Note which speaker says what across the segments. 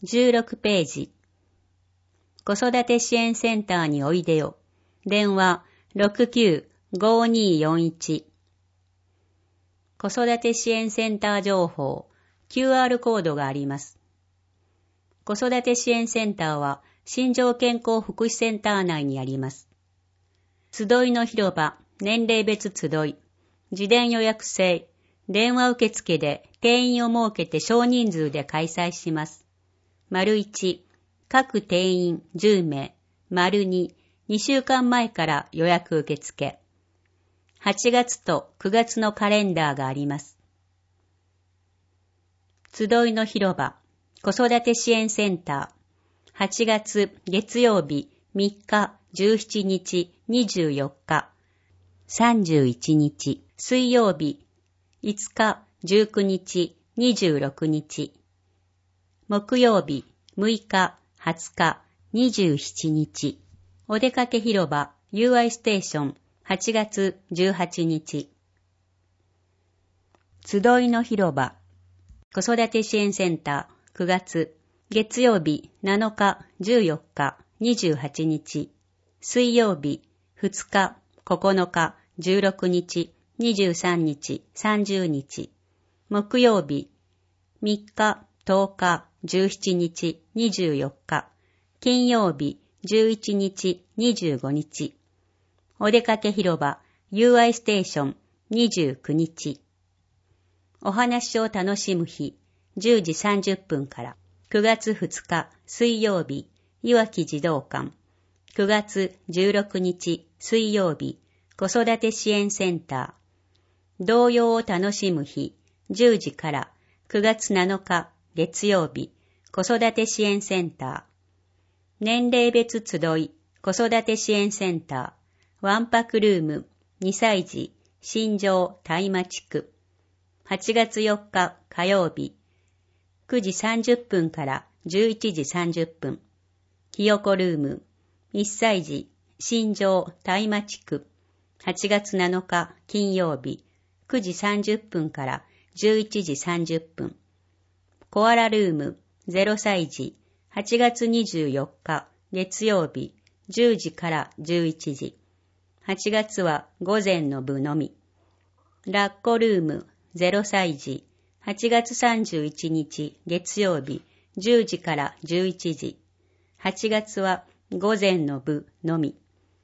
Speaker 1: 16ページ。子育て支援センターにおいでよ。電話69-5241。子育て支援センター情報、QR コードがあります。子育て支援センターは、新庄健康福祉センター内にあります。集いの広場、年齢別集い、事前予約制、電話受付で定員を設けて少人数で開催します。1、各定員10名。2、2週間前から予約受付。8月と9月のカレンダーがあります。集いの広場、子育て支援センター。8月月曜日3日、17日、24日。31日、水曜日5日、19日、26日。木曜日6日、20日、27日。お出かけ広場 UI ステーション8月18日。集いの広場子育て支援センター9月月曜日7日、14日、28日。水曜日2日、9日、16日、23日、30日。木曜日3日、10日、17日、24日。金曜日11日、25日。お出かけ広場 UI ステーション29日。お話を楽しむ日10時30分から9月2日水曜日いわき児童館。9月16日水曜日子育て支援センター。童謡を楽しむ日10時から9月7日月曜日子育て支援センター。年齢別集い子育て支援センター。ワンパクルーム2歳児新庄大麻地区。8月4日火曜日9時30分から11時30分。ひよこルーム1歳児新庄大麻地区。8月7日金曜日9時30分から11時30分。コアラルーム0歳児8月24日月曜日10時から11時。8月は午前の部のみ。ラッコルーム0歳児8月31日月曜日10時から11時。8月は午前の部のみ。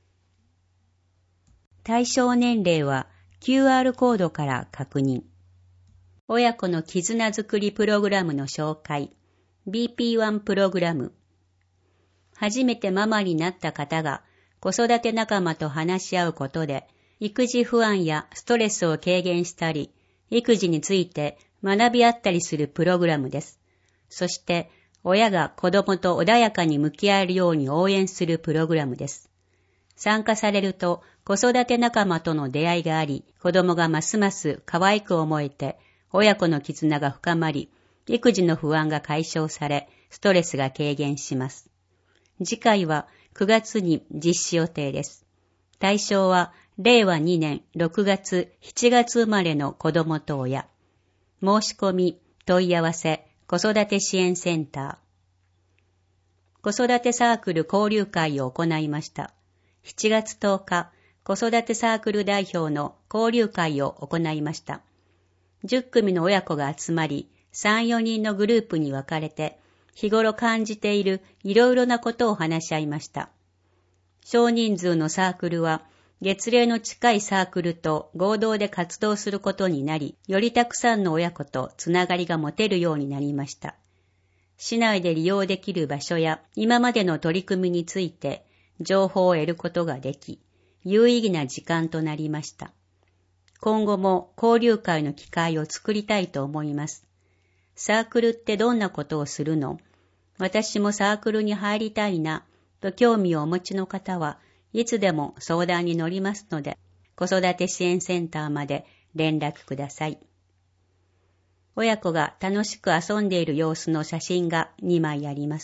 Speaker 1: 対象年齢は QR コードから確認。親子の絆づくりプログラムの紹介。BP1 プログラム。初めてママになった方が子育て仲間と話し合うことで、育児不安やストレスを軽減したり、育児について学び合ったりするプログラムです。そして、親が子供と穏やかに向き合えるように応援するプログラムです。参加されると、子育て仲間との出会いがあり、子供がますます可愛く思えて、親子の絆が深まり、育児の不安が解消され、ストレスが軽減します。次回は9月に実施予定です。対象は令和2年6月、7月生まれの子供と親。申し込み、問い合わせ、子育て支援センター。子育てサークル交流会を行いました。7月10日、子育てサークル代表の交流会を行いました。10組の親子が集まり、3、4人のグループに分かれて、日頃感じているいろいろなことを話し合いました。少人数のサークルは、月齢の近いサークルと合同で活動することになり、よりたくさんの親子とつながりが持てるようになりました。市内で利用できる場所や今までの取り組みについて情報を得ることができ、有意義な時間となりました。今後も交流会の機会を作りたいと思います。サークルってどんなことをするの？私もサークルに入りたいな、と興味をお持ちの方はいつでも相談に乗りますので、子育て支援センターまで連絡ください。親子が楽しく遊んでいる様子の写真が2枚あります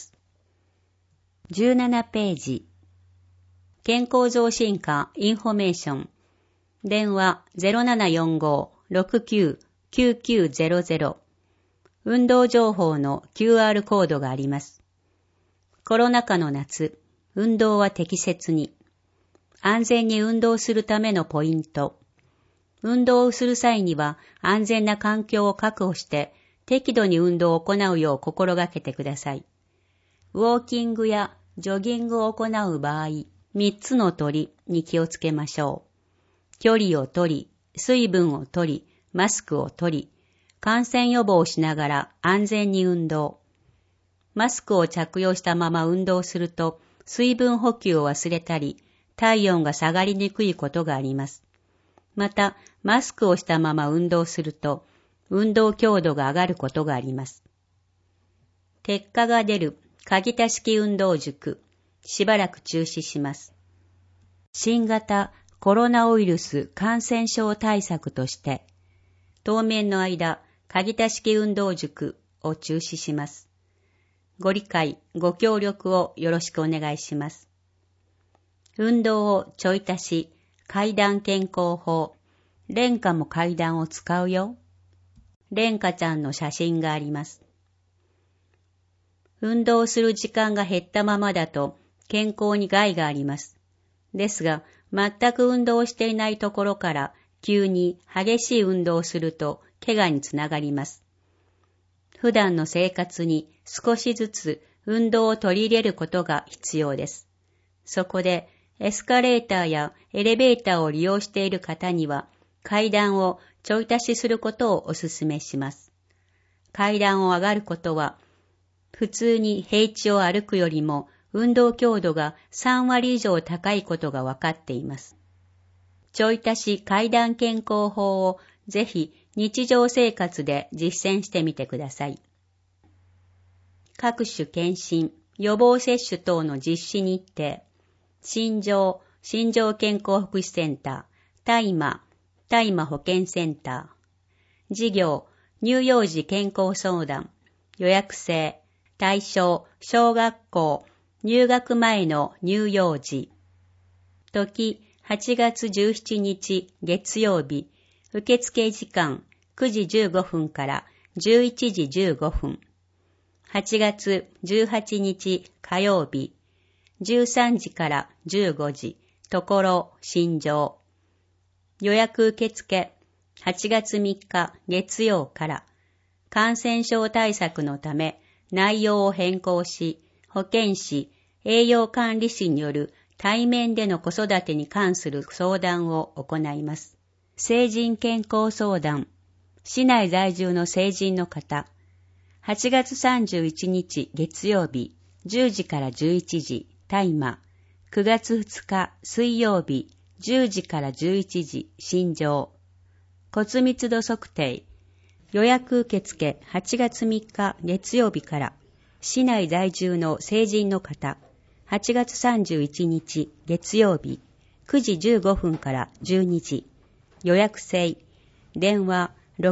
Speaker 1: 。17ページ。健康増進課インフォメーション。電話 0745-69-9900。 運動情報の QR コードがあります。コロナ禍の夏、運動は適切に。安全に運動するためのポイント。運動をする際には安全な環境を確保して適度に運動を行うよう心がけてください。ウォーキングやジョギングを行う場合、3つの取りに気をつけましょう。距離を取り、水分を取り、マスクを取り、感染予防をしながら安全に運動。マスクを着用したまま運動すると、水分補給を忘れたり、体温が下がりにくいことがあります。また、マスクをしたまま運動すると、運動強度が上がることがあります。結果が出る鍵田式運動塾、しばらく中止します。新型コロナウイルス感染症対策として、当面の間、鍵田式運動塾を中止します。ご理解、ご協力をよろしくお願いします。運動をちょい足し、階段健康法、蓮華も階段を使うよ。蓮華ちゃんの写真があります。運動する時間が減ったままだと健康に害があります。ですが、全く運動をしていないところから急に激しい運動をすると怪我につながります。普段の生活に少しずつ運動を取り入れることが必要です。そこでエスカレーターやエレベーターを利用している方には階段をちょい足しすることをお勧めします。階段を上がることは普通に平地を歩くよりも運動強度が3割以上高いことが分かっています。ちょい足し階段健康法をぜひ日常生活で実践してみてください。各種検診、予防接種等の実施日程、心情健康福祉センター、大麻保健センター、事業、乳幼児健康相談、予約制、対象、小学校、入学前の乳幼児。時、8月17日月曜日、受付時間9時15分から11時15分。8月18日火曜日、13時から15時、ところ、新庄。予約受付、8月3日月曜から、感染症対策のため内容を変更し、保健師、栄養管理士による対面での子育てに関する相談を行います。成人健康相談、市内在住の成人の方、8月31日月曜日、10時から11時、大麻、9月2日水曜日、10時から11時、新庄。骨密度測定、予約受付8月3日月曜日から、市内在住の成人の方、8月31日月曜日、9時15分から12時、予約制、電話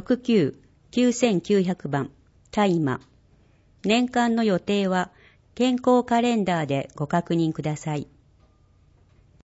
Speaker 1: 69-9900番、大麻。年間の予定は健康カレンダーでご確認ください。